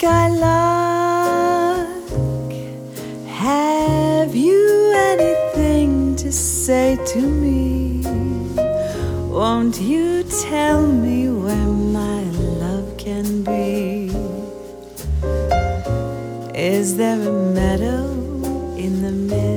Skylark, have you anything to say to me? Won't you tell me where my love can be? Is there a meadow in the middle